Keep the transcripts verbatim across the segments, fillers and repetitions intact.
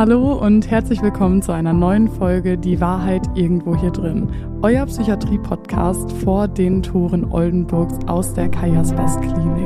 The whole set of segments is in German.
Hallo und herzlich willkommen zu einer neuen Folge Die Wahrheit irgendwo hier drin. Euer Psychiatrie-Podcast vor den Toren Oldenburgs aus der Kai Jaspers Klinik.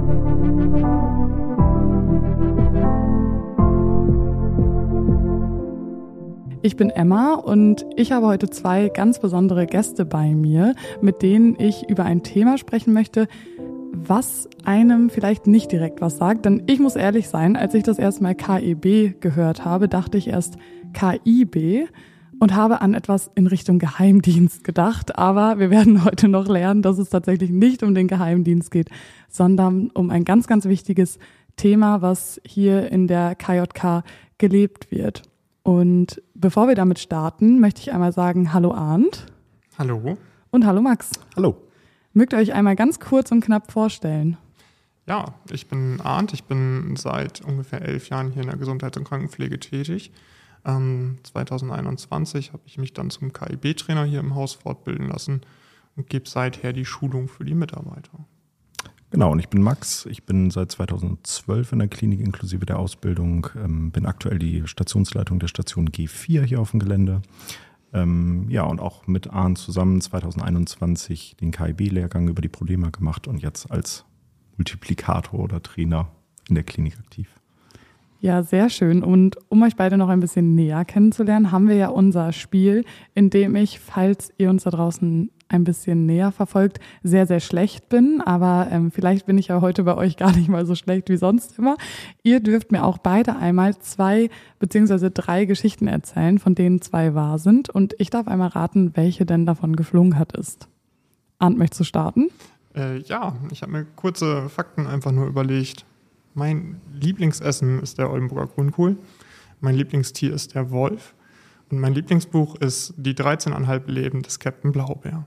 Ich bin Emma und ich habe heute zwei ganz besondere Gäste bei mir, mit denen ich über ein Thema sprechen möchte, was einem vielleicht nicht direkt was sagt. Denn ich muss ehrlich sein, als ich das erste Mal K E B gehört habe, dachte ich erst K I B und habe an etwas in Richtung Geheimdienst gedacht. Aber wir werden heute noch lernen, dass es tatsächlich nicht um den Geheimdienst geht, sondern um ein ganz, ganz wichtiges Thema, was hier in der K J K gelebt wird. Und bevor wir damit starten, möchte ich einmal sagen, hallo Arndt. Hallo. Und hallo Max. Hallo. Mögt ihr euch einmal ganz kurz und knapp vorstellen? Ja, ich bin Arndt. Ich bin seit ungefähr elf Jahren hier in der Gesundheits- und Krankenpflege tätig. Ähm, zweitausendeinundzwanzig habe ich mich dann zum K I B-Trainer hier im Haus fortbilden lassen und gebe seither die Schulung für die Mitarbeiter. Genau, und ich bin Max. Ich bin seit zweitausendzwölf in der Klinik inklusive der Ausbildung. Ähm, bin aktuell die Stationsleitung der Station G vier hier auf dem Gelände. Ähm, ja, und auch mit Arndt zusammen zweitausendeinundzwanzig den K I B-Lehrgang über die Probleme gemacht und jetzt als Multiplikator oder Trainer in der Klinik aktiv. Ja, sehr schön. Und um euch beide noch ein bisschen näher kennenzulernen, haben wir ja unser Spiel, in dem ich, falls ihr uns da draußen ein bisschen näher verfolgt, sehr, sehr schlecht bin. Aber ähm, vielleicht bin ich ja heute bei euch gar nicht mal so schlecht wie sonst immer. Ihr dürft mir auch beide einmal zwei beziehungsweise drei Geschichten erzählen, von denen zwei wahr sind. Und ich darf einmal raten, welche denn davon geflunkert ist. Arndt, möchtest du starten? Äh, ja, ich habe mir kurze Fakten einfach nur überlegt. Mein Lieblingsessen ist der Oldenburger Grünkohl. Mein Lieblingstier ist der Wolf. Und mein Lieblingsbuch ist Die dreizehneinhalb Leben des Captain Blaubeer.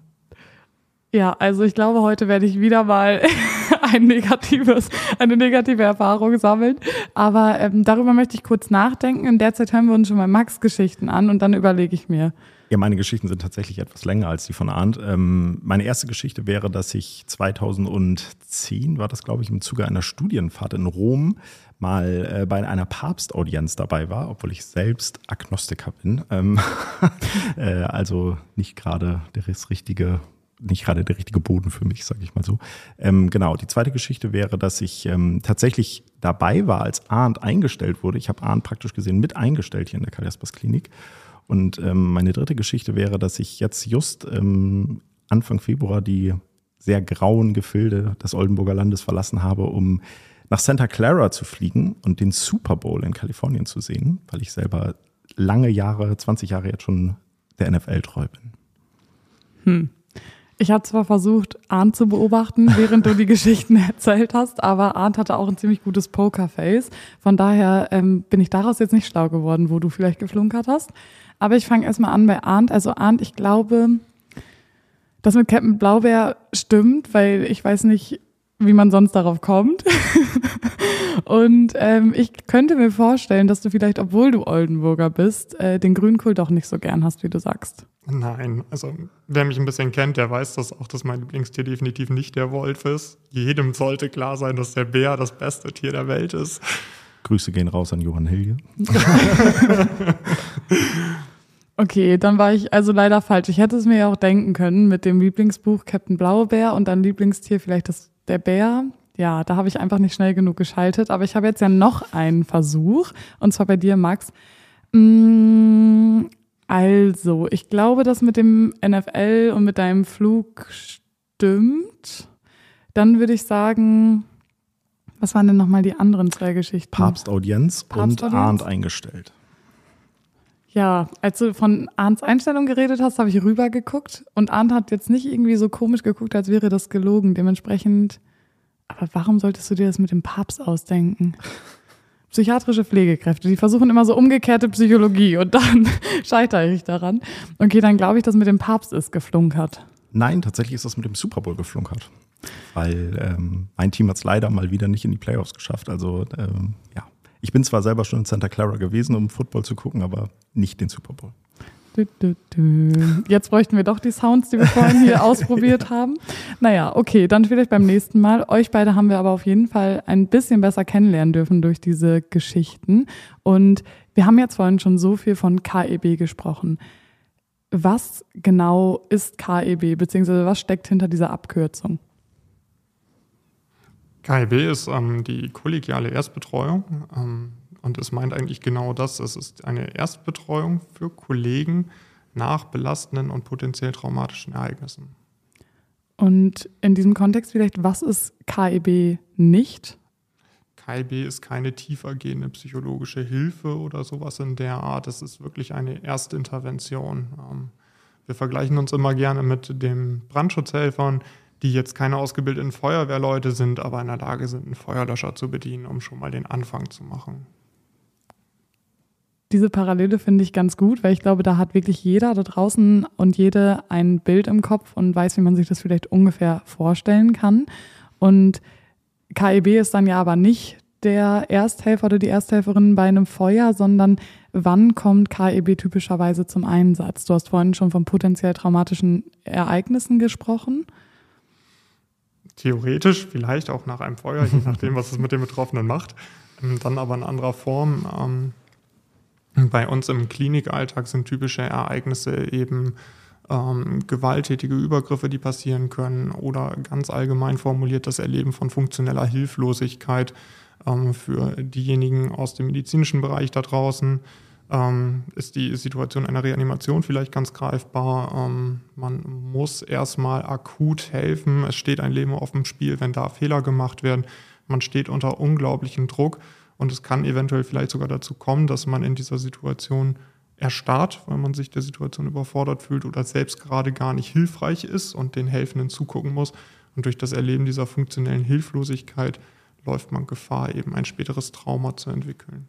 Ja, also ich glaube, heute werde ich wieder mal ein negatives, eine negative Erfahrung sammeln. Aber ähm, darüber möchte ich kurz nachdenken. In der Zeit hören wir uns schon mal Max' Geschichten an und dann überlege ich mir. Ja, meine Geschichten sind tatsächlich etwas länger als die von Arndt. Ähm, meine erste Geschichte wäre, dass ich zweitausendzehn, war das glaube ich, im Zuge einer Studienfahrt in Rom mal äh, bei einer Papstaudienz dabei war, obwohl ich selbst Agnostiker bin. Ähm, äh, also nicht gerade das richtige nicht gerade der richtige Boden für mich, sage ich mal so. Ähm, genau, die zweite Geschichte wäre, dass ich ähm, tatsächlich dabei war, als Arndt eingestellt wurde. Ich habe Arndt praktisch gesehen mit eingestellt hier in der Kai Jaspers Klinik. Und ähm, meine dritte Geschichte wäre, dass ich jetzt just ähm, Anfang Februar die sehr grauen Gefilde des Oldenburger Landes verlassen habe, um nach Santa Clara zu fliegen und den Super Bowl in Kalifornien zu sehen, weil ich selber lange Jahre, zwanzig Jahre jetzt schon der N F L treu bin. Hm. Ich habe zwar versucht, Arndt zu beobachten, während du die Geschichten erzählt hast, aber Arndt hatte auch ein ziemlich gutes Pokerface. Von daher ähm, bin ich daraus jetzt nicht schlau geworden, wo du vielleicht geflunkert hast. Aber ich fange erstmal an bei Arndt. Also Arndt, ich glaube, das mit Captain Blaubeer stimmt, weil ich weiß nicht, wie man sonst darauf kommt. Und ähm, ich könnte mir vorstellen, dass du vielleicht, obwohl du Oldenburger bist, äh, den Grünkohl doch nicht so gern hast, wie du sagst. Nein, also wer mich ein bisschen kennt, der weiß das auch, dass mein Lieblingstier definitiv nicht der Wolf ist. Jedem sollte klar sein, dass der Bär das beste Tier der Welt ist. Grüße gehen raus an Johann Hilge. Okay, dann war ich also leider falsch. Ich hätte es mir ja auch denken können mit dem Lieblingsbuch Captain Blaubeer und dann Lieblingstier vielleicht das, der Bär. Ja, da habe ich einfach nicht schnell genug geschaltet. Aber ich habe jetzt ja noch einen Versuch und zwar bei dir, Max. Also, ich glaube, das mit dem N F L und mit deinem Flug stimmt. Dann würde ich sagen, was waren denn nochmal die anderen zwei Geschichten? Papstaudienz, Papstaudienz und Arndt eingestellt. Ja, als du von Arndts Einstellung geredet hast, habe ich rübergeguckt und Arndt hat jetzt nicht irgendwie so komisch geguckt, als wäre das gelogen. Dementsprechend, aber warum solltest du dir das mit dem Papst ausdenken? Psychiatrische Pflegekräfte, die versuchen immer so umgekehrte Psychologie und dann scheitere ich daran. Okay, dann glaube ich, das mit dem Papst ist geflunkert. Nein, tatsächlich ist das mit dem Super Bowl geflunkert. Weil ähm, mein Team hat es leider mal wieder nicht in die Playoffs geschafft. Also ähm, ja, ich bin zwar selber schon in Santa Clara gewesen, um Football zu gucken, aber nicht den Super Bowl. Du, du, du. Jetzt bräuchten wir doch die Sounds, die wir vorhin hier ausprobiert haben. Naja, okay, dann vielleicht beim nächsten Mal. Euch beide haben wir aber auf jeden Fall ein bisschen besser kennenlernen dürfen durch diese Geschichten. Und Wir haben jetzt vorhin schon so viel von K E B gesprochen. Was genau ist K E B, beziehungsweise was steckt hinter dieser Abkürzung? K E B ist ähm, die kollegiale Erstbetreuung ähm, und es meint eigentlich genau das. Es ist eine Erstbetreuung für Kollegen nach belastenden und potenziell traumatischen Ereignissen. Und in diesem Kontext vielleicht, was ist K E B nicht? K E B ist keine tiefergehende psychologische Hilfe oder sowas in der Art. Es ist wirklich eine Erstintervention. Ähm, wir vergleichen uns immer gerne mit den Brandschutzhelfern, die jetzt keine ausgebildeten Feuerwehrleute sind, aber in der Lage sind, einen Feuerlöscher zu bedienen, um schon mal den Anfang zu machen. Diese Parallele finde ich ganz gut, weil ich glaube, da hat wirklich jeder da draußen und jede ein Bild im Kopf und weiß, wie man sich das vielleicht ungefähr vorstellen kann. Und K E B ist dann ja aber nicht der Ersthelfer oder die Ersthelferin bei einem Feuer, sondern wann kommt K E B typischerweise zum Einsatz? Du hast vorhin schon von potenziell traumatischen Ereignissen gesprochen. Theoretisch, vielleicht auch nach einem Feuer, je nachdem, was es mit den Betroffenen macht. Dann aber in anderer Form. Bei uns im Klinikalltag sind typische Ereignisse eben ähm, gewalttätige Übergriffe, die passieren können, oder ganz allgemein formuliert das Erleben von funktioneller Hilflosigkeit ähm, für diejenigen aus dem medizinischen Bereich da draußen. Ähm, ist die Situation einer Reanimation vielleicht ganz greifbar. Ähm, man muss erstmal akut helfen. Es steht ein Leben auf dem Spiel, wenn da Fehler gemacht werden. Man steht unter unglaublichem Druck und es kann eventuell vielleicht sogar dazu kommen, dass man in dieser Situation erstarrt, weil man sich der Situation überfordert fühlt oder selbst gerade gar nicht hilfreich ist und den Helfenden zugucken muss. Und durch das Erleben dieser funktionellen Hilflosigkeit läuft man Gefahr, eben ein späteres Trauma zu entwickeln.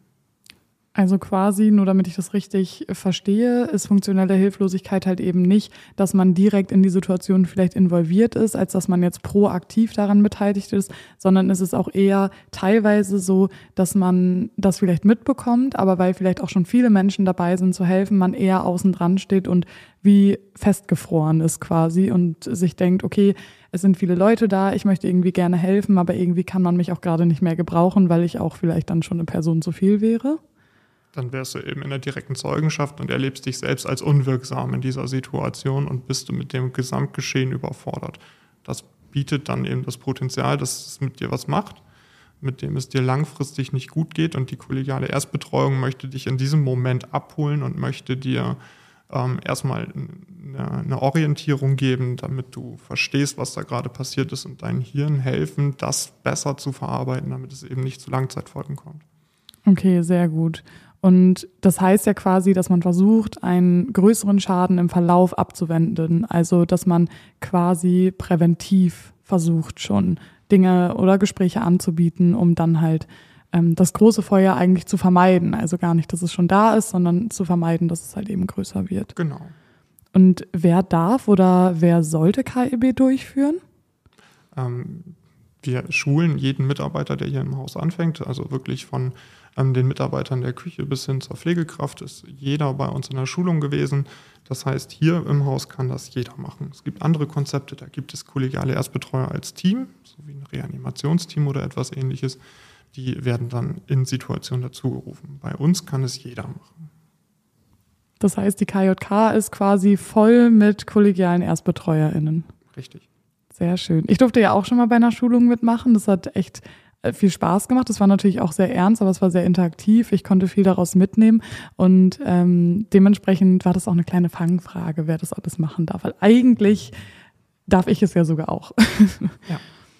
Also quasi, nur damit ich das richtig verstehe, ist funktionelle Hilflosigkeit halt eben nicht, dass man direkt in die Situation vielleicht involviert ist, als dass man jetzt proaktiv daran beteiligt ist, sondern es ist auch eher teilweise so, dass man das vielleicht mitbekommt, aber weil vielleicht auch schon viele Menschen dabei sind zu helfen, man eher außen dran steht und wie festgefroren ist quasi und sich denkt, okay, es sind viele Leute da, ich möchte irgendwie gerne helfen, aber irgendwie kann man mich auch gerade nicht mehr gebrauchen, weil ich auch vielleicht dann schon eine Person zu viel wäre. Dann wärst du eben in der direkten Zeugenschaft und erlebst dich selbst als unwirksam in dieser Situation und bist du mit dem Gesamtgeschehen überfordert. Das bietet dann eben das Potenzial, dass es mit dir was macht, mit dem es dir langfristig nicht gut geht, und die kollegiale Erstbetreuung möchte dich in diesem Moment abholen und möchte dir ähm, erstmal eine, eine Orientierung geben, damit du verstehst, was da gerade passiert ist, und deinem Hirn helfen, das besser zu verarbeiten, damit es eben nicht zu Langzeitfolgen kommt. Okay, sehr gut. Und das heißt ja quasi, dass man versucht, einen größeren Schaden im Verlauf abzuwenden. Also, dass man quasi präventiv versucht, schon Dinge oder Gespräche anzubieten, um dann halt ähm, das große Feuer eigentlich zu vermeiden. Also gar nicht, dass es schon da ist, sondern zu vermeiden, dass es halt eben größer wird. Genau. Und wer darf oder wer sollte K E B durchführen? Ähm, wir schulen jeden Mitarbeiter, der hier im Haus anfängt, also wirklich von ähm, den Mitarbeitern der Küche bis hin zur Pflegekraft ist jeder bei uns in der Schulung gewesen. Das heißt, hier im Haus kann das jeder machen. Es gibt andere Konzepte, da gibt es kollegiale Erstbetreuer als Team, so wie ein Reanimationsteam oder etwas Ähnliches. Die werden dann in Situationen dazugerufen. Bei uns kann es jeder machen. Das heißt, die K J K ist quasi voll mit kollegialen ErstbetreuerInnen. Richtig. Sehr schön. Ich durfte ja auch schon mal bei einer Schulung mitmachen. Das hat echt viel Spaß gemacht. Das war natürlich auch sehr ernst, aber es war sehr interaktiv. Ich konnte viel daraus mitnehmen und ähm, dementsprechend war das auch eine kleine Fangfrage, wer das alles machen darf. Weil eigentlich darf ich es ja sogar auch. Ja.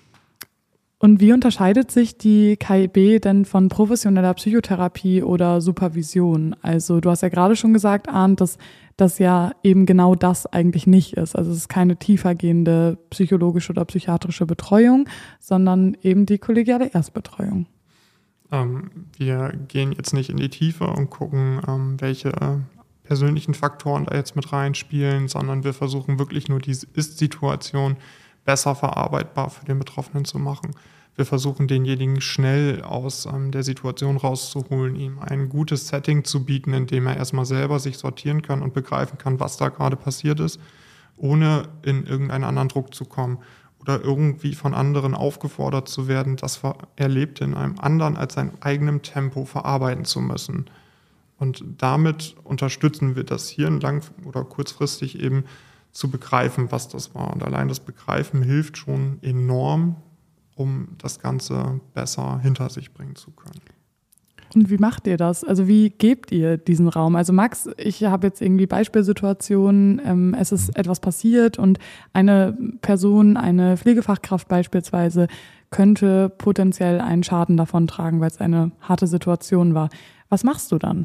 Und wie unterscheidet sich die K E B denn von professioneller Psychotherapie oder Supervision? Also du hast ja gerade schon gesagt, Arndt, dass das ja eben genau das eigentlich nicht ist. Also es ist keine tiefergehende psychologische oder psychiatrische Betreuung, sondern eben die kollegiale Erstbetreuung. Ähm, wir gehen jetzt nicht in die Tiefe und gucken, ähm, welche äh, persönlichen Faktoren da jetzt mit reinspielen, sondern wir versuchen wirklich nur diese Ist-Situation besser verarbeitbar für den Betroffenen zu machen. Wir versuchen denjenigen schnell aus ähm, der Situation rauszuholen, ihm ein gutes Setting zu bieten, in dem er erstmal selber sich sortieren kann und begreifen kann, was da gerade passiert ist, ohne in irgendeinen anderen Druck zu kommen oder irgendwie von anderen aufgefordert zu werden, das Erlebte in einem anderen als seinem eigenen Tempo verarbeiten zu müssen. Und damit unterstützen wir das Hirn lang- oder kurzfristig eben zu begreifen, was das war. Und allein das Begreifen hilft schon enorm, um das Ganze besser hinter sich bringen zu können. Und wie macht ihr das? Also wie gebt ihr diesen Raum? Also Max, ich habe jetzt irgendwie Beispielsituationen, ähm, es ist etwas passiert und eine Person, eine Pflegefachkraft beispielsweise, könnte potenziell einen Schaden davontragen, weil es eine harte Situation war. Was machst du dann?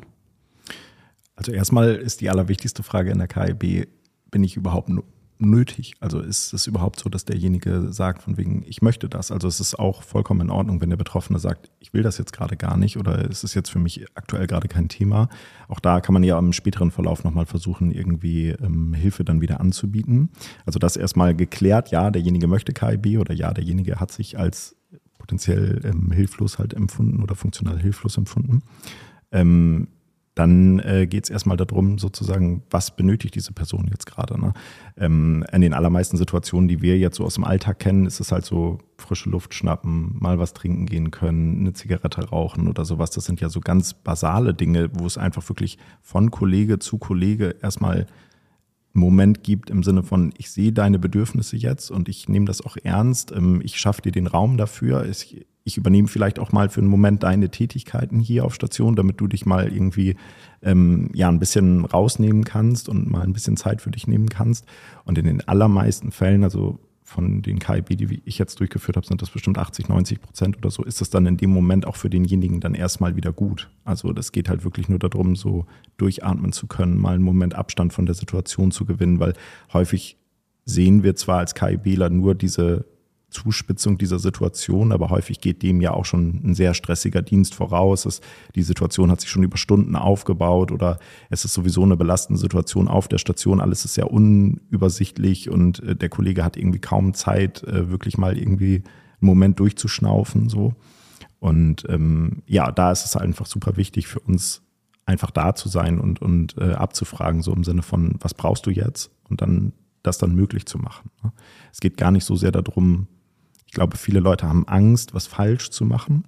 Also erstmal ist die allerwichtigste Frage in der K I B, bin ich überhaupt nötig? Also ist es überhaupt so, dass derjenige sagt von wegen, ich möchte das? Also es ist auch vollkommen in Ordnung, wenn der Betroffene sagt, ich will das jetzt gerade gar nicht oder es ist jetzt für mich aktuell gerade kein Thema. Auch da kann man ja im späteren Verlauf nochmal versuchen, irgendwie ähm, Hilfe dann wieder anzubieten. Also das erstmal geklärt, ja, derjenige möchte K I B oder ja, derjenige hat sich als potenziell ähm, hilflos halt empfunden oder funktional hilflos empfunden. Ähm, Dann äh, geht es erstmal darum, sozusagen, was benötigt diese Person jetzt gerade. Ne? Ähm, in den allermeisten Situationen, die wir jetzt so aus dem Alltag kennen, ist es halt so frische Luft schnappen, mal was trinken gehen können, eine Zigarette rauchen oder sowas. Das sind ja so ganz basale Dinge, wo es einfach wirklich von Kollege zu Kollege erstmal einen Moment gibt im Sinne von, ich sehe deine Bedürfnisse jetzt und ich nehme das auch ernst. Ähm, ich schaffe dir den Raum dafür. Ich, Ich übernehme vielleicht auch mal für einen Moment deine Tätigkeiten hier auf Station, damit du dich mal irgendwie ähm, ja, ein bisschen rausnehmen kannst und mal ein bisschen Zeit für dich nehmen kannst. Und in den allermeisten Fällen, also von den K I B, die ich jetzt durchgeführt habe, sind das bestimmt achtzig, neunzig Prozent oder so, ist es dann in dem Moment auch für denjenigen dann erstmal wieder gut. Also das geht halt wirklich nur darum, so durchatmen zu können, mal einen Moment Abstand von der Situation zu gewinnen, weil häufig sehen wir zwar als KIBler nur diese Zuspitzung dieser Situation, aber häufig geht dem ja auch schon ein sehr stressiger Dienst voraus. Es, die Situation hat sich schon über Stunden aufgebaut oder es ist sowieso eine belastende Situation auf der Station. Alles ist sehr unübersichtlich und äh, der Kollege hat irgendwie kaum Zeit, äh, wirklich mal irgendwie einen Moment durchzuschnaufen. So. Und ähm, ja, da ist es einfach super wichtig für uns, einfach da zu sein und, und äh, abzufragen, so im Sinne von, was brauchst du jetzt? Und dann das dann möglich zu machen. Ne? Es geht gar nicht so sehr darum, ich glaube, viele Leute haben Angst, was falsch zu machen.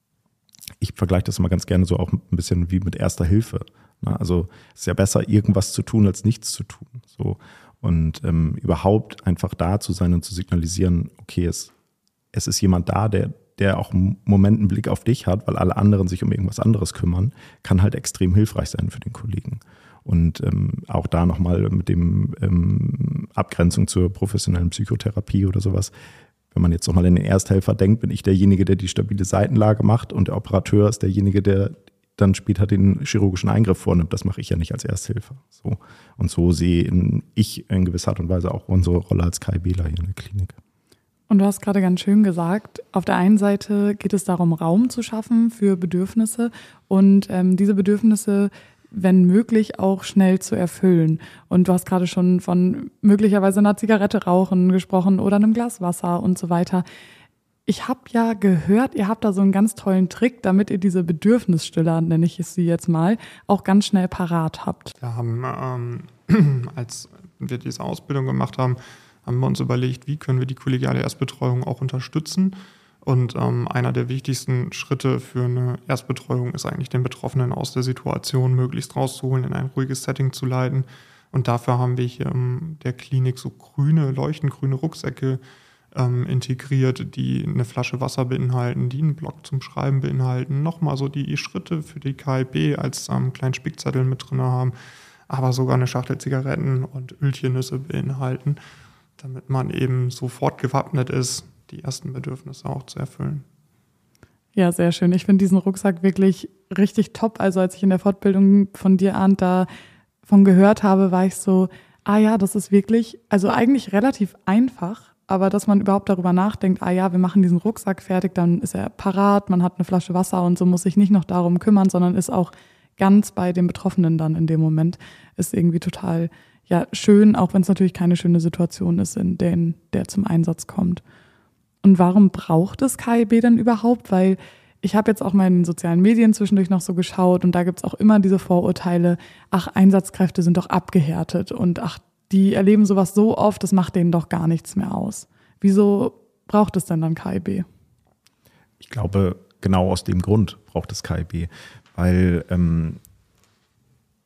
Ich vergleiche das immer ganz gerne so auch ein bisschen wie mit Erster Hilfe. Also es ist ja besser, irgendwas zu tun, als nichts zu tun. So. Und ähm, überhaupt einfach da zu sein und zu signalisieren, okay, es, es ist jemand da, der, der auch einen Moment einen Blick auf dich hat, weil alle anderen sich um irgendwas anderes kümmern, kann halt extrem hilfreich sein für den Kollegen. Und ähm, auch da nochmal mit dem ähm, Abgrenzung zur professionellen Psychotherapie oder sowas. Wenn man jetzt nochmal in den Ersthelfer denkt, bin ich derjenige, der die stabile Seitenlage macht und der Operateur ist derjenige, der dann später den chirurgischen Eingriff vornimmt. Das mache ich ja nicht als Ersthelfer. So. Und so sehe ich in gewisser Art und Weise auch unsere Rolle als KIBler hier in der Klinik. Und du hast gerade ganz schön gesagt, auf der einen Seite geht es darum, Raum zu schaffen für Bedürfnisse und ähm, diese Bedürfnisse, wenn möglich, auch schnell zu erfüllen. Und du hast gerade schon von möglicherweise einer Zigarette rauchen gesprochen oder einem Glas Wasser und so weiter. Ich habe ja gehört, ihr habt da so einen ganz tollen Trick, damit ihr diese Bedürfnisstiller, nenne ich es sie jetzt mal, auch ganz schnell parat habt. Wir haben, ähm, als wir diese Ausbildung gemacht haben, haben wir uns überlegt, wie können wir die kollegiale Erstbetreuung auch unterstützen. Und ähm, einer der wichtigsten Schritte für eine Erstbetreuung ist eigentlich, den Betroffenen aus der Situation möglichst rauszuholen, in ein ruhiges Setting zu leiten. Und dafür haben wir hier in der Klinik so grüne, leuchtend grüne Rucksäcke ähm, integriert, die eine Flasche Wasser beinhalten, die einen Block zum Schreiben beinhalten, nochmal so die Schritte für die K I B als ähm, kleinen Spickzettel mit drin haben, aber sogar eine Schachtel Zigaretten und Ölchennüsse beinhalten, damit man eben sofort gewappnet ist, die ersten Bedürfnisse auch zu erfüllen. Ja, sehr schön. Ich finde diesen Rucksack wirklich richtig top. Also als ich in der Fortbildung von dir, Arndt, davon gehört habe, war ich so, ah ja, das ist wirklich, also eigentlich relativ einfach, aber dass man überhaupt darüber nachdenkt, ah ja, wir machen diesen Rucksack fertig, dann ist er parat, man hat eine Flasche Wasser und so muss sich nicht noch darum kümmern, sondern ist auch ganz bei dem Betroffenen dann in dem Moment, ist irgendwie total ja schön, auch wenn es natürlich keine schöne Situation ist, in der der zum Einsatz kommt. Und warum braucht es K I B denn überhaupt? Weil ich habe jetzt auch mal in den sozialen Medien zwischendurch noch so geschaut und da gibt es auch immer diese Vorurteile, ach, Einsatzkräfte sind doch abgehärtet und ach, die erleben sowas so oft, das macht denen doch gar nichts mehr aus. Wieso braucht es denn dann K I B? Ich glaube, genau aus dem Grund braucht es K I B, weil ähm,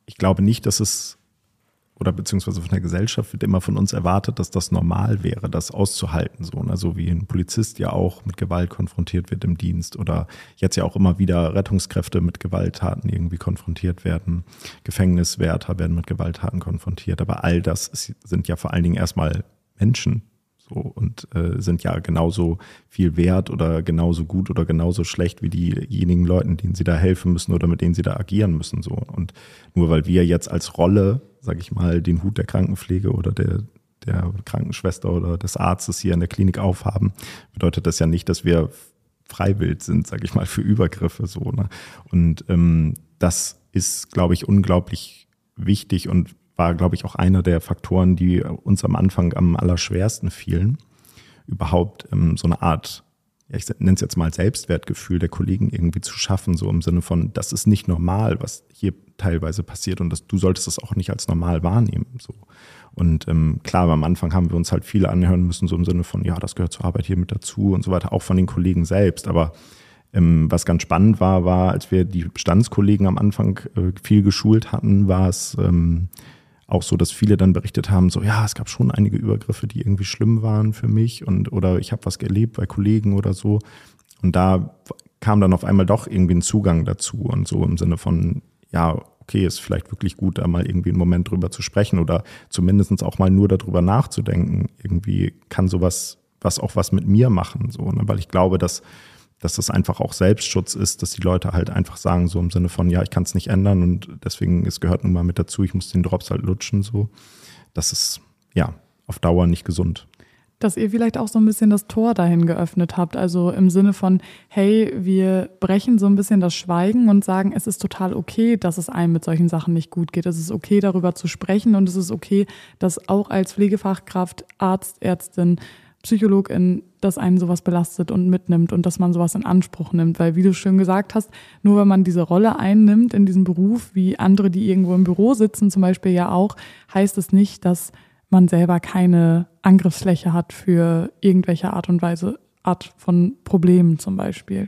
ich glaube nicht, dass es, oder beziehungsweise von der Gesellschaft wird immer von uns erwartet, dass das normal wäre, das auszuhalten. So, ne? So wie ein Polizist ja auch mit Gewalt konfrontiert wird im Dienst oder jetzt ja auch immer wieder Rettungskräfte mit Gewalttaten irgendwie konfrontiert werden. Gefängniswärter werden mit Gewalttaten konfrontiert. Aber all das ist, sind ja vor allen Dingen erstmal Menschen. So, und äh, sind ja genauso viel wert oder genauso gut oder genauso schlecht wie diejenigen Leute, denen sie da helfen müssen oder mit denen sie da agieren müssen. So. Und nur weil wir jetzt als Rolle, sage ich mal, den Hut der Krankenpflege oder der, der Krankenschwester oder des Arztes hier in der Klinik aufhaben, bedeutet das ja nicht, dass wir freiwillig sind, sage ich mal, für Übergriffe. So, ne? Und ähm, das ist, glaube ich, unglaublich wichtig und war, glaube ich, auch einer der Faktoren, die uns am Anfang am allerschwersten fielen, überhaupt ähm, so eine Art, ja, ich nenne es jetzt mal Selbstwertgefühl der Kollegen irgendwie zu schaffen, so im Sinne von, das ist nicht normal, was hier teilweise passiert und das, du solltest das auch nicht als normal wahrnehmen. So. Und ähm, klar, am Anfang haben wir uns halt viele anhören müssen, so im Sinne von, ja, das gehört zur Arbeit hier mit dazu und so weiter, auch von den Kollegen selbst, aber ähm, was ganz spannend war, war, als wir die Bestandskollegen am Anfang äh, viel geschult hatten, war es ähm, auch so, dass viele dann berichtet haben, so ja, es gab schon einige Übergriffe, die irgendwie schlimm waren für mich und oder ich habe was erlebt bei Kollegen oder so. Und da kam dann auf einmal doch irgendwie ein Zugang dazu und so im Sinne von, ja, okay, ist vielleicht wirklich gut, da mal irgendwie einen Moment drüber zu sprechen oder zumindest auch mal nur darüber nachzudenken. Irgendwie kann sowas, was auch was mit mir machen, so, ne? Weil ich glaube, dass dass das einfach auch Selbstschutz ist, dass die Leute halt einfach sagen, so im Sinne von, ja, ich kann es nicht ändern und deswegen, es gehört nun mal mit dazu, ich muss den Drops halt lutschen, so. Das ist, ja, auf Dauer nicht gesund. Dass ihr vielleicht auch so ein bisschen das Tor dahin geöffnet habt, also im Sinne von, hey, wir brechen so ein bisschen das Schweigen und sagen, es ist total okay, dass es einem mit solchen Sachen nicht gut geht. Es ist okay, darüber zu sprechen und es ist okay, dass auch als Pflegefachkraft, Arzt, Ärztin, Psychologin, dass einen sowas belastet und mitnimmt und dass man sowas in Anspruch nimmt. Weil, wie du schön gesagt hast, nur wenn man diese Rolle einnimmt in diesem Beruf, wie andere, die irgendwo im Büro sitzen zum Beispiel ja auch, heißt es nicht, dass man selber keine Angriffsfläche hat für irgendwelche Art und Weise, Art von Problemen zum Beispiel.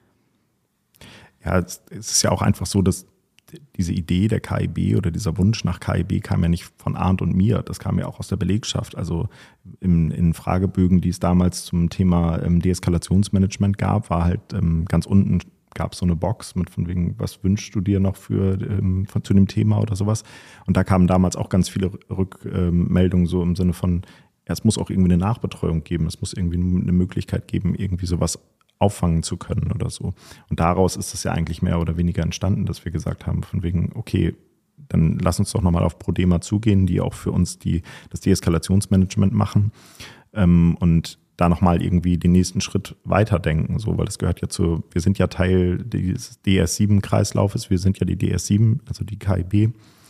Ja, es ist ja auch einfach so, dass diese Idee der K I B oder dieser Wunsch nach K I B kam ja nicht von Arndt und mir, das kam ja auch aus der Belegschaft. Also in, in Fragebögen, die es damals zum Thema ähm, Deeskalationsmanagement gab, war halt ähm, ganz unten gab es so eine Box mit von wegen, was wünschst du dir noch für, ähm, für zu dem Thema oder sowas. Und da kamen damals auch ganz viele Rückmeldungen so im Sinne von, ja, es muss auch irgendwie eine Nachbetreuung geben, es muss irgendwie eine Möglichkeit geben, irgendwie sowas auffangen zu können oder so. Und daraus ist es ja eigentlich mehr oder weniger entstanden, dass wir gesagt haben, von wegen, okay, dann lass uns doch nochmal auf Prodema zugehen, die auch für uns die, das Deeskalationsmanagement machen ähm, und da nochmal irgendwie den nächsten Schritt weiterdenken, so, weil das gehört ja zu, wir sind ja Teil des D S sieben Kreislaufes, wir sind ja die D S sieben, also die K I B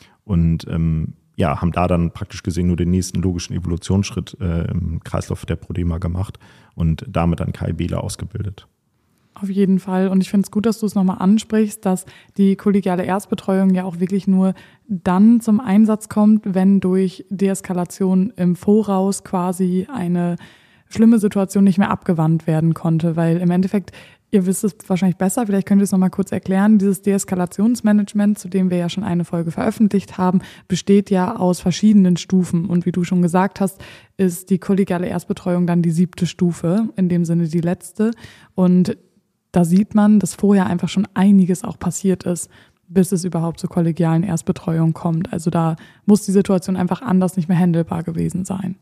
und ähm, ja, haben da dann praktisch gesehen nur den nächsten logischen Evolutionsschritt äh, im Kreislauf der Prodema gemacht und damit dann KIBler ausgebildet. Auf jeden Fall. Und ich finde es gut, dass du es nochmal ansprichst, dass die kollegiale Erstbetreuung ja auch wirklich nur dann zum Einsatz kommt, wenn durch Deeskalation im Voraus quasi eine schlimme Situation nicht mehr abgewandt werden konnte. Weil im Endeffekt, ihr wisst es wahrscheinlich besser, vielleicht könnt ihr es nochmal kurz erklären, dieses Deeskalationsmanagement, zu dem wir ja schon eine Folge veröffentlicht haben, besteht ja aus verschiedenen Stufen. Und wie du schon gesagt hast, ist die kollegiale Erstbetreuung dann die siebte Stufe, in dem Sinne die letzte. Und da sieht man, dass vorher einfach schon einiges auch passiert ist, bis es überhaupt zur kollegialen Erstbetreuung kommt. Also da muss die Situation einfach anders nicht mehr handelbar gewesen sein.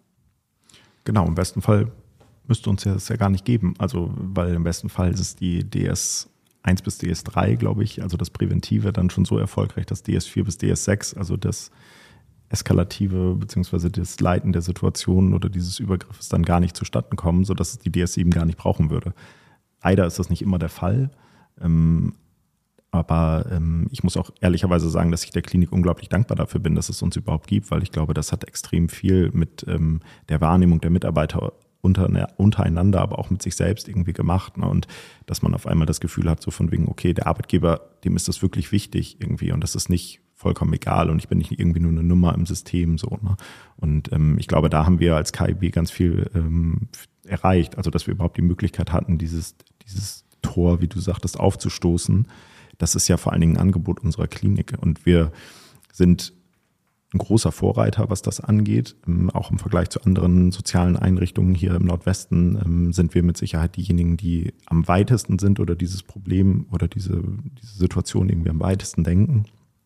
Genau, im besten Fall müsste uns ja das ja gar nicht geben. Also, weil im besten Fall ist es die D S eins bis D S drei, glaube ich, also das Präventive dann schon so erfolgreich, dass D S vier bis D S sechs, also das Eskalative bzw. das Leiten der Situation oder dieses Übergriffes dann gar nicht zustatten kommen, sodass es die D S sieben gar nicht brauchen würde. Leider ist das nicht immer der Fall, ähm, aber ähm, ich muss auch ehrlicherweise sagen, dass ich der Klinik unglaublich dankbar dafür bin, dass es uns überhaupt gibt, weil ich glaube, das hat extrem viel mit ähm, der Wahrnehmung der Mitarbeiter unter, untereinander, aber auch mit sich selbst irgendwie gemacht, ne? Und dass man auf einmal das Gefühl hat, so von wegen, okay, der Arbeitgeber, dem ist das wirklich wichtig irgendwie und das ist nicht vollkommen egal und ich bin nicht irgendwie nur eine Nummer im System, so, ne? Und ähm, ich glaube, da haben wir als K I B ganz viel ähm, erreicht, also dass wir überhaupt die Möglichkeit hatten, dieses, dieses Tor, wie du sagtest, aufzustoßen. Das ist ja vor allen Dingen ein Angebot unserer Klinik und wir sind ein großer Vorreiter, was das angeht. Auch im Vergleich zu anderen sozialen Einrichtungen hier im Nordwesten sind wir mit Sicherheit diejenigen, die am weitesten sind oder dieses Problem oder diese, diese Situation irgendwie am weitesten denken.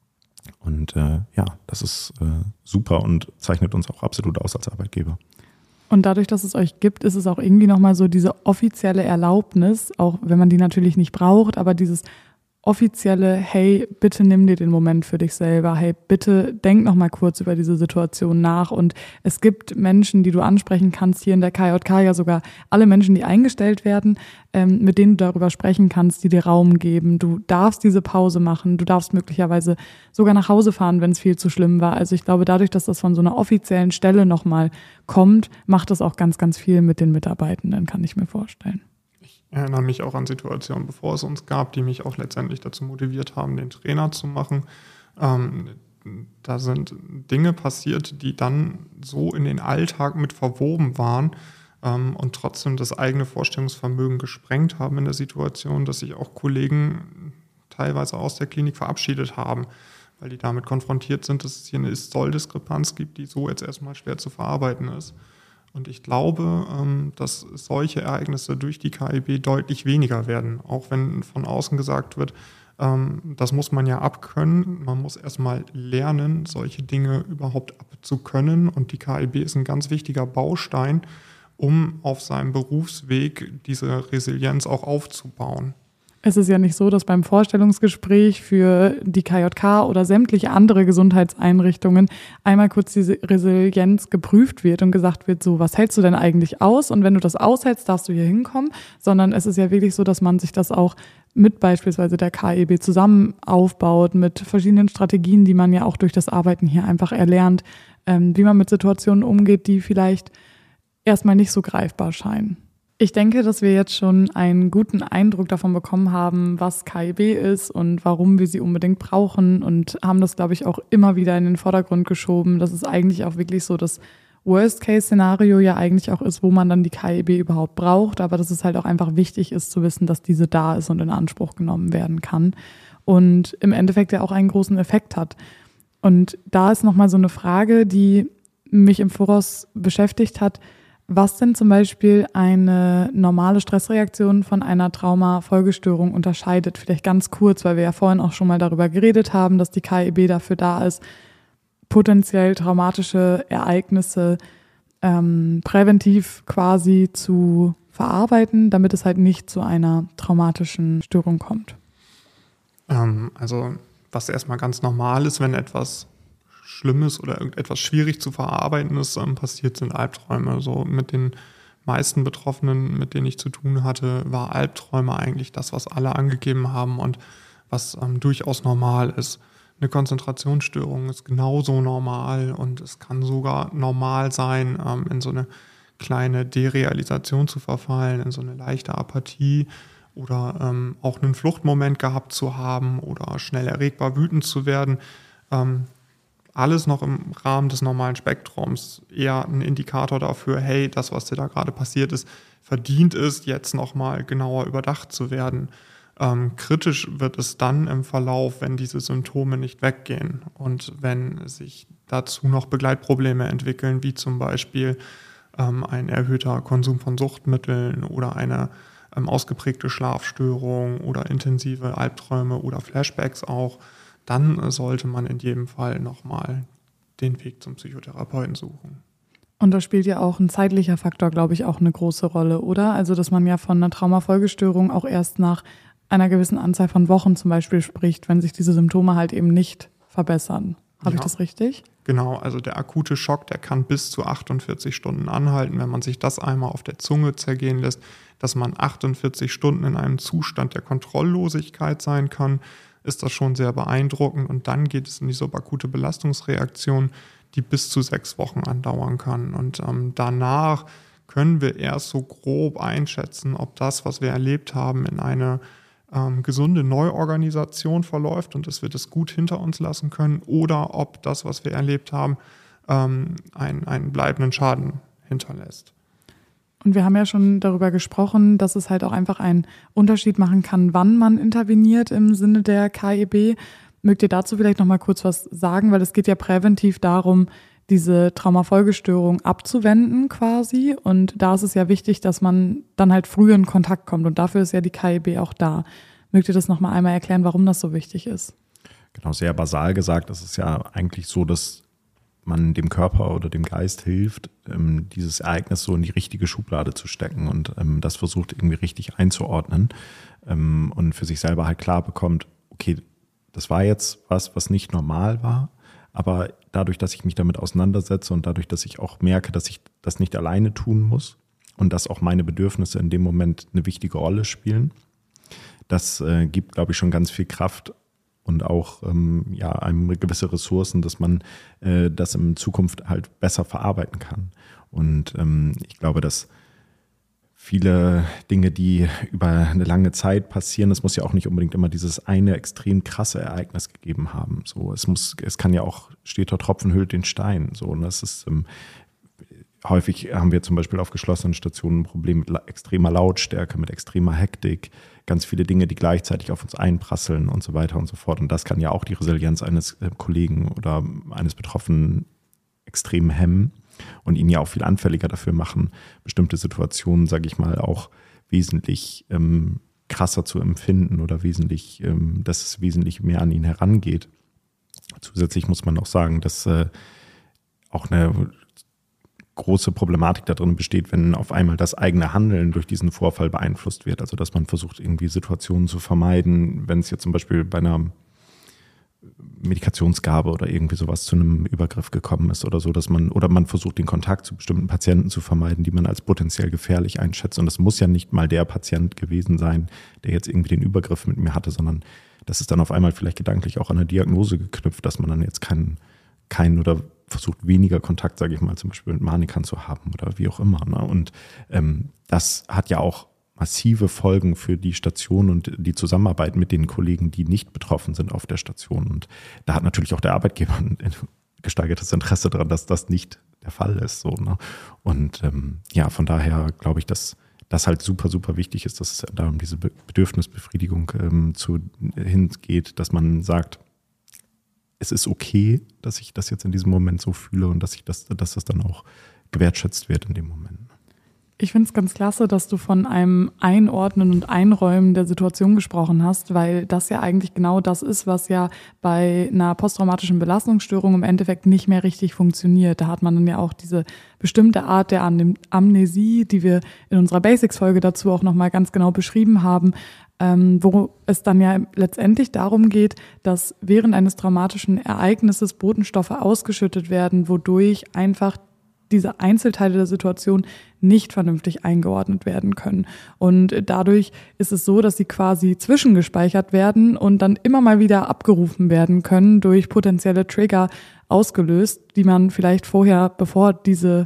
Und äh, ja, das ist äh, super und zeichnet uns auch absolut aus als Arbeitgeber. Und dadurch, dass es euch gibt, ist es auch irgendwie nochmal so diese offizielle Erlaubnis, auch wenn man die natürlich nicht braucht, aber dieses offizielle, hey, bitte nimm dir den Moment für dich selber, hey, bitte denk noch mal kurz über diese Situation nach. Und es gibt Menschen, die du ansprechen kannst, hier in der K J K ja sogar alle Menschen, die eingestellt werden, ähm, mit denen du darüber sprechen kannst, die dir Raum geben. Du darfst diese Pause machen, du darfst möglicherweise sogar nach Hause fahren, wenn es viel zu schlimm war. Also ich glaube, dadurch, dass das von so einer offiziellen Stelle noch mal kommt, macht das auch ganz, ganz viel mit den Mitarbeitenden, kann ich mir vorstellen. Ich erinnere mich auch an Situationen, bevor es uns gab, die mich auch letztendlich dazu motiviert haben, den Trainer zu machen. Ähm, da sind Dinge passiert, die dann so in den Alltag mit verwoben waren ähm, und trotzdem das eigene Vorstellungsvermögen gesprengt haben in der Situation, dass sich auch Kollegen teilweise aus der Klinik verabschiedet haben, weil die damit konfrontiert sind, dass es hier eine Ist-Soll-Diskrepanz gibt, die so jetzt erstmal schwer zu verarbeiten ist. Und ich glaube, dass solche Ereignisse durch die K I B deutlich weniger werden. Auch wenn von außen gesagt wird, das muss man ja abkönnen. Man muss erstmal lernen, solche Dinge überhaupt abzukönnen. Und die K I B ist ein ganz wichtiger Baustein, um auf seinem Berufsweg diese Resilienz auch aufzubauen. Es ist ja nicht so, dass beim Vorstellungsgespräch für die K J K oder sämtliche andere Gesundheitseinrichtungen einmal kurz diese Resilienz geprüft wird und gesagt wird, so, was hältst du denn eigentlich aus? Und wenn du das aushältst, darfst du hier hinkommen. Sondern es ist ja wirklich so, dass man sich das auch mit beispielsweise der K I B zusammen aufbaut, mit verschiedenen Strategien, die man ja auch durch das Arbeiten hier einfach erlernt, ähm, wie man mit Situationen umgeht, die vielleicht erstmal nicht so greifbar scheinen. Ich denke, dass wir jetzt schon einen guten Eindruck davon bekommen haben, was K I B ist und warum wir sie unbedingt brauchen und haben das, glaube ich, auch immer wieder in den Vordergrund geschoben. Das ist eigentlich auch wirklich so das Worst-Case-Szenario ja eigentlich auch ist, wo man dann die K I B überhaupt braucht, aber dass es halt auch einfach wichtig ist zu wissen, dass diese da ist und in Anspruch genommen werden kann und im Endeffekt ja auch einen großen Effekt hat. Und da ist nochmal so eine Frage, die mich im Voraus beschäftigt hat, was denn zum Beispiel eine normale Stressreaktion von einer Traumafolgestörung unterscheidet. Vielleicht ganz kurz, weil wir ja vorhin auch schon mal darüber geredet haben, dass die K I B dafür da ist, potenziell traumatische Ereignisse ähm, präventiv quasi zu verarbeiten, damit es halt nicht zu einer traumatischen Störung kommt. Ähm, also was erstmal ganz normal ist, wenn etwas Schlimmes oder irgendetwas schwierig zu verarbeiten ist, ähm, passiert, sind Albträume. So mit den meisten Betroffenen, mit denen ich zu tun hatte, war Albträume eigentlich das, was alle angegeben haben und was ähm, durchaus normal ist. Eine Konzentrationsstörung ist genauso normal und es kann sogar normal sein, ähm, in so eine kleine Derealisation zu verfallen, in so eine leichte Apathie oder ähm, auch einen Fluchtmoment gehabt zu haben oder schnell erregbar wütend zu werden. Ähm, Alles noch im Rahmen des normalen Spektrums, eher ein Indikator dafür, hey, das, was dir da gerade passiert ist, verdient es, jetzt nochmal genauer überdacht zu werden. Ähm, kritisch wird es dann im Verlauf, wenn diese Symptome nicht weggehen und wenn sich dazu noch Begleitprobleme entwickeln, wie zum Beispiel ähm, ein erhöhter Konsum von Suchtmitteln oder eine ähm, ausgeprägte Schlafstörung oder intensive Albträume oder Flashbacks auch. Dann sollte man in jedem Fall nochmal den Weg zum Psychotherapeuten suchen. Und da spielt ja auch ein zeitlicher Faktor, glaube ich, auch eine große Rolle, oder? Also, dass man ja von einer Traumafolgestörung auch erst nach einer gewissen Anzahl von Wochen zum Beispiel spricht, wenn sich diese Symptome halt eben nicht verbessern. Habe ja. ich das richtig? Genau, also der akute Schock, der kann bis zu achtundvierzig Stunden anhalten, wenn man sich das einmal auf der Zunge zergehen lässt, dass man achtundvierzig Stunden in einem Zustand der Kontrolllosigkeit sein kann, ist das schon sehr beeindruckend und dann geht es in die subakute Belastungsreaktion, die bis zu sechs Wochen andauern kann und ähm, danach können wir erst so grob einschätzen, ob das, was wir erlebt haben, in eine ähm, gesunde Neuorganisation verläuft und dass wir das gut hinter uns lassen können oder ob das, was wir erlebt haben, ähm, einen, einen bleibenden Schaden hinterlässt. Und wir haben ja schon darüber gesprochen, dass es halt auch einfach einen Unterschied machen kann, wann man interveniert im Sinne der K I B. Mögt ihr dazu vielleicht noch mal kurz was sagen? Weil es geht ja präventiv darum, diese Traumafolgestörung abzuwenden quasi. Und da ist es ja wichtig, dass man dann halt früh in Kontakt kommt. Und dafür ist ja die K I B auch da. Mögt ihr das noch mal einmal erklären, warum das so wichtig ist? Genau, sehr basal gesagt, ist es ja eigentlich so, dass man dem Körper oder dem Geist hilft, ähm, dieses Ereignis so in die richtige Schublade zu stecken und ähm, das versucht irgendwie richtig einzuordnen ähm, und für sich selber halt klar bekommt, okay, das war jetzt was, was nicht normal war, aber dadurch, dass ich mich damit auseinandersetze und dadurch, dass ich auch merke, dass ich das nicht alleine tun muss und dass auch meine Bedürfnisse in dem Moment eine wichtige Rolle spielen, das äh, gibt, glaube ich, schon ganz viel Kraft und auch ähm, ja, einem gewisse Ressourcen, dass man äh, das in Zukunft halt besser verarbeiten kann. Und ähm, ich glaube, dass viele Dinge, die über eine lange Zeit passieren, es muss ja auch nicht unbedingt immer dieses eine extrem krasse Ereignis gegeben haben. So, es muss, es kann ja auch, steter Tropfen höhlt den Stein. So, und das ist ähm, häufig haben wir zum Beispiel auf geschlossenen Stationen ein Problem mit extremer Lautstärke, mit extremer Hektik, ganz viele Dinge, die gleichzeitig auf uns einprasseln und so weiter und so fort. Und das kann ja auch die Resilienz eines Kollegen oder eines Betroffenen extrem hemmen und ihn ja auch viel anfälliger dafür machen, bestimmte Situationen, sage ich mal, auch wesentlich ähm, krasser zu empfinden oder wesentlich, ähm, dass es wesentlich mehr an ihn herangeht. Zusätzlich muss man auch sagen, dass äh, auch eine große Problematik da drin besteht, wenn auf einmal das eigene Handeln durch diesen Vorfall beeinflusst wird. Also dass man versucht, irgendwie Situationen zu vermeiden, wenn es jetzt zum Beispiel bei einer Medikationsgabe oder irgendwie sowas zu einem Übergriff gekommen ist oder so, dass man, oder man versucht, den Kontakt zu bestimmten Patienten zu vermeiden, die man als potenziell gefährlich einschätzt. Und das muss ja nicht mal der Patient gewesen sein, der jetzt irgendwie den Übergriff mit mir hatte, sondern das ist dann auf einmal vielleicht gedanklich auch an eine Diagnose geknüpft, dass man dann jetzt keinen, keinen oder versucht, weniger Kontakt, sage ich mal, zum Beispiel mit Manikern zu haben oder wie auch immer. Ne? Und ähm, das hat ja auch massive Folgen für die Station und die Zusammenarbeit mit den Kollegen, die nicht betroffen sind auf der Station. Und da hat natürlich auch der Arbeitgeber ein gesteigertes Interesse daran, dass das nicht der Fall ist. So, ne? Und ähm, ja, von daher glaube ich, dass das halt super, super wichtig ist, dass es da um diese Bedürfnisbefriedigung ähm, zu, hingeht, dass man sagt, es ist okay, dass ich das jetzt in diesem Moment so fühle und dass ich das, dass das dann auch gewertschätzt wird in dem Moment. Ich finde es ganz klasse, dass du von einem Einordnen und Einräumen der Situation gesprochen hast, weil das ja eigentlich genau das ist, was ja bei einer posttraumatischen Belastungsstörung im Endeffekt nicht mehr richtig funktioniert. Da hat man dann ja auch diese bestimmte Art der Amnesie, die wir in unserer Basics-Folge dazu auch nochmal ganz genau beschrieben haben, ähm, wo es dann ja letztendlich darum geht, dass während eines traumatischen Ereignisses Botenstoffe ausgeschüttet werden, wodurch einfach diese Einzelteile der Situation nicht vernünftig eingeordnet werden können. Und dadurch ist es so, dass sie quasi zwischengespeichert werden und dann immer mal wieder abgerufen werden können durch potenzielle Trigger ausgelöst, die man vielleicht vorher, bevor diese,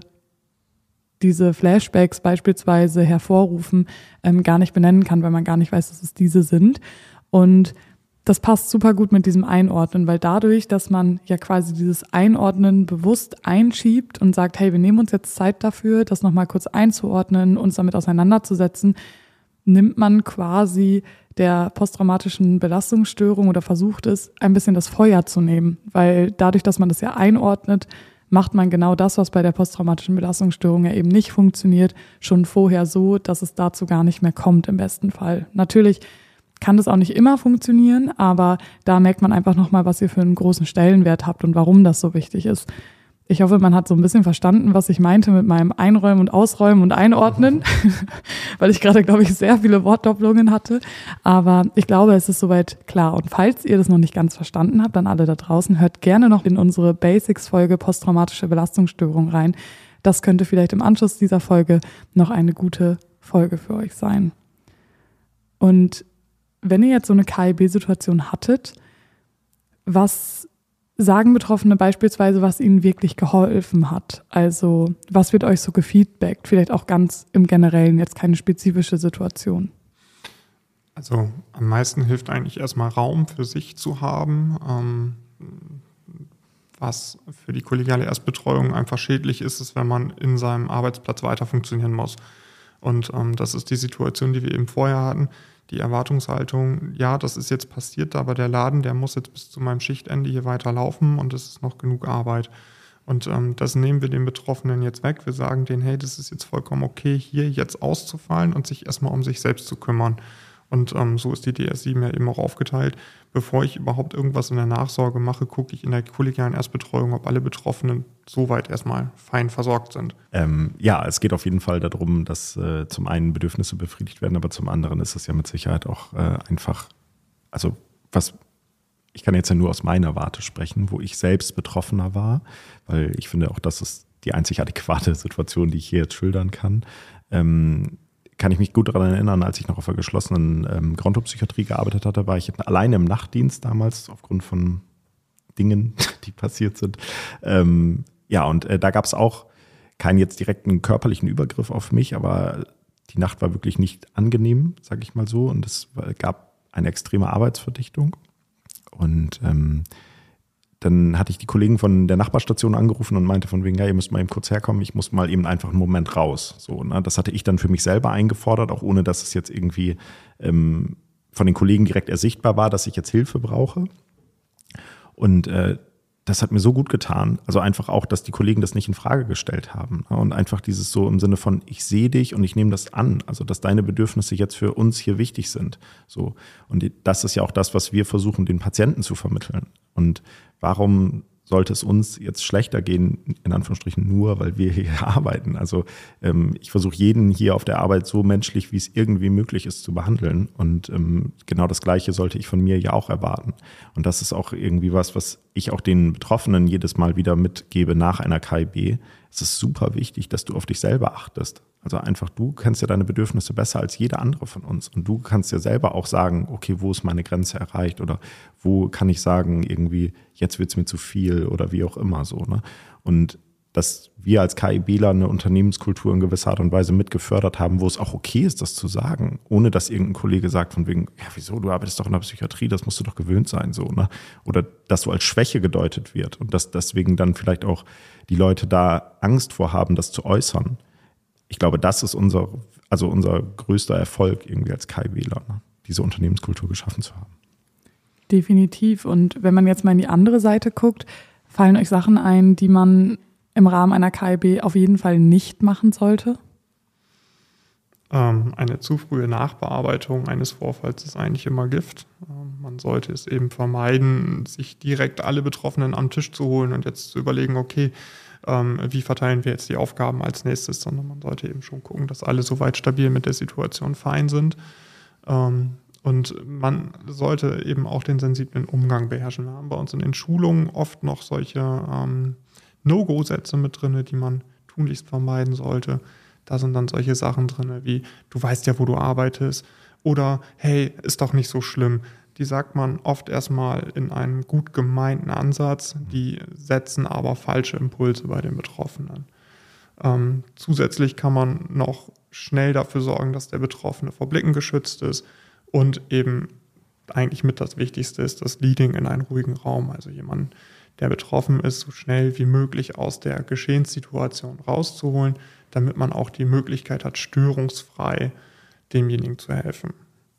diese Flashbacks beispielsweise hervorrufen, ähm, gar nicht benennen kann, weil man gar nicht weiß, dass es diese sind. Und das passt super gut mit diesem Einordnen, weil dadurch, dass man ja quasi dieses Einordnen bewusst einschiebt und sagt, hey, wir nehmen uns jetzt Zeit dafür, das nochmal kurz einzuordnen, uns damit auseinanderzusetzen, nimmt man quasi der posttraumatischen Belastungsstörung oder versucht es, ein bisschen das Feuer zu nehmen. Weil dadurch, dass man das ja einordnet, macht man genau das, was bei der posttraumatischen Belastungsstörung ja eben nicht funktioniert, schon vorher so, dass es dazu gar nicht mehr kommt im besten Fall. Natürlich kann das auch nicht immer funktionieren, aber da merkt man einfach nochmal, was ihr für einen großen Stellenwert habt und warum das so wichtig ist. Ich hoffe, man hat so ein bisschen verstanden, was ich meinte mit meinem Einräumen und Ausräumen und Einordnen, weil ich gerade, glaube ich, sehr viele Wortdoppelungen hatte. Aber ich glaube, es ist soweit klar. Und falls ihr das noch nicht ganz verstanden habt, dann alle da draußen, hört gerne noch in unsere Basics-Folge posttraumatische Belastungsstörung rein. Das könnte vielleicht im Anschluss dieser Folge noch eine gute Folge für euch sein. Und wenn ihr jetzt so eine K I B-Situation hattet, was sagen Betroffene beispielsweise, was ihnen wirklich geholfen hat? Also was wird euch so gefeedbackt? Vielleicht auch ganz im Generellen, jetzt keine spezifische Situation. Also am meisten hilft eigentlich erstmal Raum für sich zu haben, ähm, was für die kollegiale Erstbetreuung einfach schädlich ist, ist, wenn man in seinem Arbeitsplatz weiter funktionieren muss. Und ähm, das ist die Situation, die wir eben vorher hatten. Die Erwartungshaltung, ja, das ist jetzt passiert, aber der Laden, der muss jetzt bis zu meinem Schichtende hier weiterlaufen und es ist noch genug Arbeit. Und ähm, das nehmen wir den Betroffenen jetzt weg. Wir sagen denen, hey, das ist jetzt vollkommen okay, hier jetzt auszufallen und sich erstmal um sich selbst zu kümmern. Und ähm, so ist die D S sieben ja eben auch aufgeteilt. Bevor ich überhaupt irgendwas in der Nachsorge mache, gucke ich in der kollegialen Erstbetreuung, ob alle Betroffenen soweit erstmal fein versorgt sind. Ähm, ja, es geht auf jeden Fall darum, dass äh, zum einen Bedürfnisse befriedigt werden, aber zum anderen ist es ja mit Sicherheit auch äh, einfach, also was, ich kann jetzt ja nur aus meiner Warte sprechen, wo ich selbst Betroffener war, weil ich finde auch, das ist die einzig adäquate Situation, die ich hier jetzt schildern kann. Ähm, kann ich mich gut daran erinnern, als ich noch auf der geschlossenen ähm, Gerontopsychiatrie gearbeitet hatte, war ich alleine im Nachtdienst damals aufgrund von Dingen, die passiert sind. Ähm, ja, und äh, da gab es auch keinen jetzt direkten körperlichen Übergriff auf mich, aber die Nacht war wirklich nicht angenehm, sage ich mal so. Und es gab eine extreme Arbeitsverdichtung. Und ähm, dann hatte ich die Kollegen von der Nachbarstation angerufen und meinte von wegen, ja, ihr müsst mal eben kurz herkommen, ich muss mal eben einfach einen Moment raus. So, ne? Das hatte ich dann für mich selber eingefordert, auch ohne dass es jetzt irgendwie ähm, von den Kollegen direkt ersichtbar war, dass ich jetzt Hilfe brauche. Und äh, das hat mir so gut getan. Also einfach auch, dass die Kollegen das nicht in Frage gestellt haben. Ne? Und einfach dieses so im Sinne von, ich sehe dich und ich nehme das an. Also, dass deine Bedürfnisse jetzt für uns hier wichtig sind. So. Und das ist ja auch das, was wir versuchen, den Patienten zu vermitteln. Und warum sollte es uns jetzt schlechter gehen, in Anführungsstrichen nur, weil wir hier arbeiten? Also ähm, ich versuche jeden hier auf der Arbeit so menschlich, wie es irgendwie möglich ist, zu behandeln. Und ähm, genau das Gleiche sollte ich von mir ja auch erwarten. Und das ist auch irgendwie was, was ich auch den Betroffenen jedes Mal wieder mitgebe nach einer K I B. Es ist super wichtig, dass du auf dich selber achtest. Also einfach, du kennst ja deine Bedürfnisse besser als jeder andere von uns. Und du kannst ja selber auch sagen, okay, wo ist meine Grenze erreicht? Oder wo kann ich sagen, irgendwie, jetzt wird es mir zu viel oder wie auch immer so. Ne? Und dass wir als KIBler eine Unternehmenskultur in gewisser Art und Weise mitgefördert haben, wo es auch okay ist, das zu sagen, ohne dass irgendein Kollege sagt von wegen, ja wieso, du arbeitest doch in der Psychiatrie, das musst du doch gewöhnt sein. So, ne? Oder dass so als Schwäche gedeutet wird und dass deswegen dann vielleicht auch die Leute da Angst vor haben, das zu äußern. Ich glaube, das ist unser, also unser größter Erfolg irgendwie als KIBler, ne? Diese Unternehmenskultur geschaffen zu haben. Definitiv. Und wenn man jetzt mal in die andere Seite guckt, fallen euch Sachen ein, die man im Rahmen einer K I B auf jeden Fall nicht machen sollte? Ähm, eine zu frühe Nachbearbeitung eines Vorfalls ist eigentlich immer Gift. Ähm, man sollte es eben vermeiden, sich direkt alle Betroffenen am Tisch zu holen und jetzt zu überlegen, okay, ähm, wie verteilen wir jetzt die Aufgaben als nächstes, sondern man sollte eben schon gucken, dass alle soweit stabil mit der Situation fein sind. Ähm, und man sollte eben auch den sensiblen Umgang beherrschen. Wir haben bei uns in den Schulungen oft noch solche ähm, No-Go-Sätze mit drin, die man tunlichst vermeiden sollte. Da sind dann solche Sachen drin, wie du weißt ja, wo du arbeitest oder hey, ist doch nicht so schlimm. Die sagt man oft erstmal in einem gut gemeinten Ansatz, die setzen aber falsche Impulse bei den Betroffenen. Ähm, zusätzlich kann man noch schnell dafür sorgen, dass der Betroffene vor Blicken geschützt ist und eben eigentlich mit das Wichtigste ist das Leading in einen ruhigen Raum, also jemanden, der betroffen ist, so schnell wie möglich aus der Geschehenssituation rauszuholen, damit man auch die Möglichkeit hat, störungsfrei demjenigen zu helfen.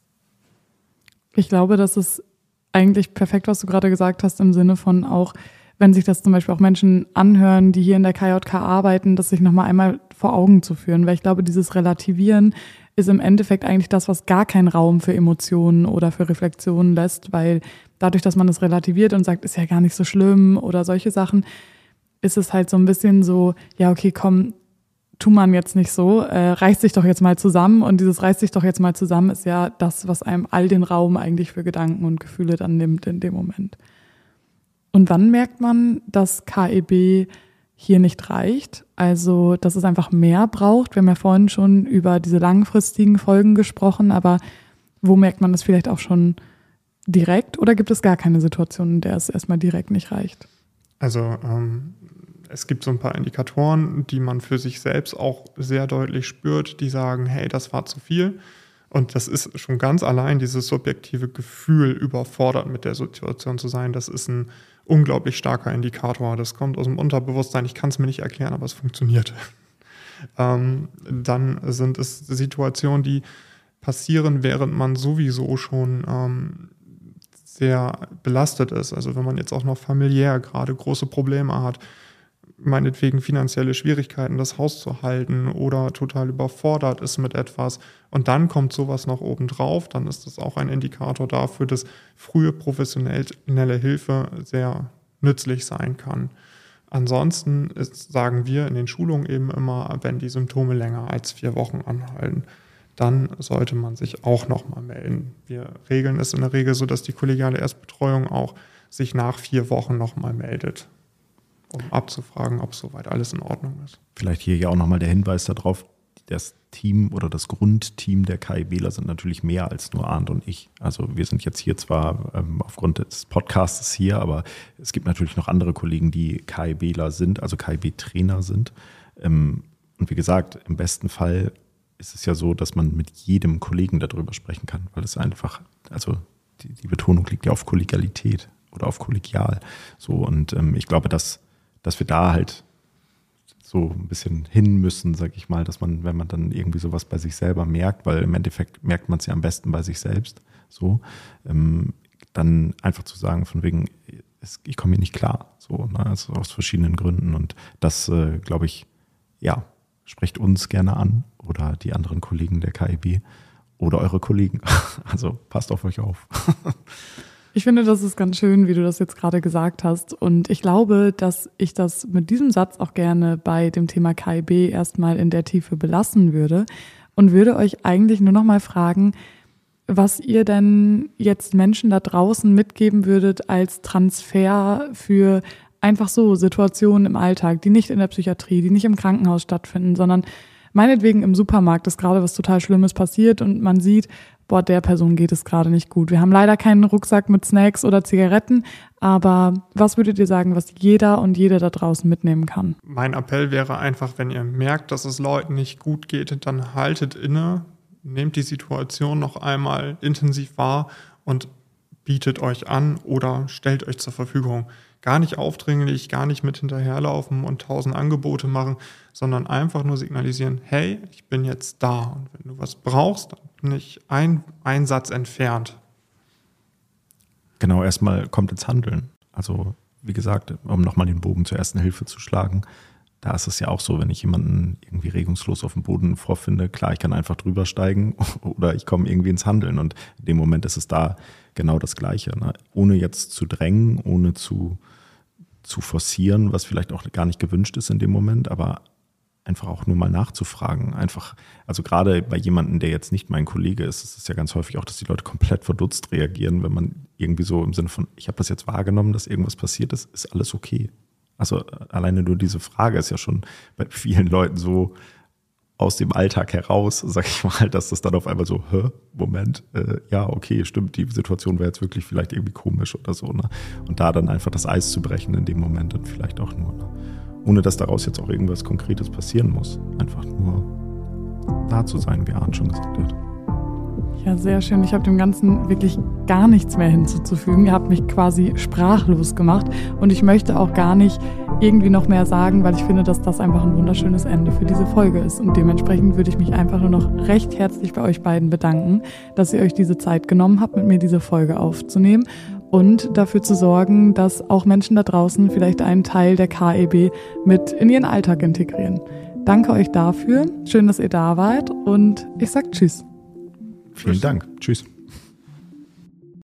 Ich glaube, das ist eigentlich perfekt, was du gerade gesagt hast, im Sinne von auch, wenn sich das zum Beispiel auch Menschen anhören, die hier in der K J K arbeiten, das sich nochmal einmal vor Augen zu führen. Weil ich glaube, dieses Relativieren ist im Endeffekt eigentlich das, was gar keinen Raum für Emotionen oder für Reflexionen lässt, weil dadurch, dass man es relativiert und sagt, ist ja gar nicht so schlimm oder solche Sachen, ist es halt so ein bisschen so, ja okay, komm, tu man jetzt nicht so, äh, reißt sich doch jetzt mal zusammen und dieses reißt sich doch jetzt mal zusammen ist ja das, was einem all den Raum eigentlich für Gedanken und Gefühle dann nimmt in dem Moment. Und wann merkt man, dass K E B hier nicht reicht, also dass es einfach mehr braucht? Wir haben ja vorhin schon über diese langfristigen Folgen gesprochen, aber wo merkt man das vielleicht auch schon direkt oder gibt es gar keine Situation, in der es erstmal direkt nicht reicht? Also ähm, es gibt so ein paar Indikatoren, die man für sich selbst auch sehr deutlich spürt, die sagen, hey, das war zu viel. Und das ist schon ganz allein dieses subjektive Gefühl, überfordert mit der Situation zu sein. Das ist ein unglaublich starker Indikator. Das kommt aus dem Unterbewusstsein. Ich kann es mir nicht erklären, aber es funktioniert. ähm, dann sind es Situationen, die passieren, während man sowieso schon ähm, sehr belastet ist. Also wenn man jetzt auch noch familiär gerade große Probleme hat, meinetwegen finanzielle Schwierigkeiten, das Haus zu halten oder total überfordert ist mit etwas und dann kommt sowas noch oben drauf, dann ist das auch ein Indikator dafür, dass frühe professionelle Hilfe sehr nützlich sein kann. Ansonsten ist, sagen wir in den Schulungen eben immer, wenn die Symptome länger als vier Wochen anhalten, dann sollte man sich auch nochmal melden. Wir regeln es in der Regel so, dass die kollegiale Erstbetreuung auch sich nach vier Wochen nochmal meldet, um abzufragen, ob soweit alles in Ordnung ist. Vielleicht hier ja auch nochmal der Hinweis darauf, das Team oder das Grundteam der KIBler sind natürlich mehr als nur Arndt und ich. Also wir sind jetzt hier zwar ähm, aufgrund des Podcasts hier, aber es gibt natürlich noch andere Kollegen, die KIBler sind, also K I B-Trainer sind. Ähm, und wie gesagt, im besten Fall ist es ja so, dass man mit jedem Kollegen darüber sprechen kann, weil es einfach, also die, die Betonung liegt ja auf Kollegialität oder auf kollegial. So, und ähm, ich glaube, dass dass wir da halt so ein bisschen hin müssen, sag ich mal, dass man, wenn man dann irgendwie sowas bei sich selber merkt, weil im Endeffekt merkt man es ja am besten bei sich selbst, so, ähm, dann einfach zu sagen, von wegen, es, ich komme hier nicht klar, so, ne, also aus verschiedenen Gründen und das, äh, glaube ich, ja, sprecht uns gerne an oder die anderen Kollegen der K I B oder eure Kollegen, also passt auf euch auf. Ich finde, das ist ganz schön, wie du das jetzt gerade gesagt hast. Und ich glaube, dass ich das mit diesem Satz auch gerne bei dem Thema K I B erstmal in der Tiefe belassen würde und würde euch eigentlich nur noch mal fragen, was ihr denn jetzt Menschen da draußen mitgeben würdet als Transfer für einfach so Situationen im Alltag, die nicht in der Psychiatrie, die nicht im Krankenhaus stattfinden, sondern meinetwegen im Supermarkt ist gerade was total Schlimmes passiert und man sieht, boah, der Person geht es gerade nicht gut. Wir haben leider keinen Rucksack mit Snacks oder Zigaretten, aber was würdet ihr sagen, was jeder und jede da draußen mitnehmen kann? Mein Appell wäre einfach, wenn ihr merkt, dass es Leuten nicht gut geht, dann haltet inne, nehmt die Situation noch einmal intensiv wahr und bietet euch an oder stellt euch zur Verfügung. Gar nicht aufdringlich, gar nicht mit hinterherlaufen und tausend Angebote machen, sondern einfach nur signalisieren, hey, ich bin jetzt da und wenn du was brauchst, dann bin ich ein, ein Satz entfernt. Genau, erstmal kommt ins Handeln. Also wie gesagt, um nochmal den Bogen zur Ersten Hilfe zu schlagen, da ist es ja auch so, wenn ich jemanden irgendwie regungslos auf dem Boden vorfinde, klar, ich kann einfach drüber steigen oder ich komme irgendwie ins Handeln und in dem Moment ist es da genau das Gleiche. Ne? Ohne jetzt zu drängen, ohne zu, zu forcieren, was vielleicht auch gar nicht gewünscht ist in dem Moment, aber einfach auch nur mal nachzufragen. Einfach, also gerade bei jemandem, der jetzt nicht mein Kollege ist, ist es ja ganz häufig auch, dass die Leute komplett verdutzt reagieren, wenn man irgendwie so im Sinne von, ich habe das jetzt wahrgenommen, dass irgendwas passiert ist, ist alles okay. Also alleine nur diese Frage ist ja schon bei vielen Leuten so aus dem Alltag heraus, sag ich mal, dass das dann auf einmal so, hä, Moment, äh, ja, okay, stimmt, die Situation wäre jetzt wirklich vielleicht irgendwie komisch oder so, ne? Und da dann einfach das Eis zu brechen in dem Moment dann vielleicht auch nur, ne? Ohne dass daraus jetzt auch irgendwas Konkretes passieren muss. Einfach nur da zu sein, wie Arndt schon gesagt hat. Ja, sehr schön. Ich habe dem Ganzen wirklich gar nichts mehr hinzuzufügen. Ihr habt mich quasi sprachlos gemacht und ich möchte auch gar nicht irgendwie noch mehr sagen, weil ich finde, dass das einfach ein wunderschönes Ende für diese Folge ist. Und dementsprechend würde ich mich einfach nur noch recht herzlich bei euch beiden bedanken, dass ihr euch diese Zeit genommen habt, mit mir diese Folge aufzunehmen und dafür zu sorgen, dass auch Menschen da draußen vielleicht einen Teil der K I B mit in ihren Alltag integrieren. Danke euch dafür. Schön, dass ihr da wart und ich sag Tschüss. Vielen Dank. Tschüss.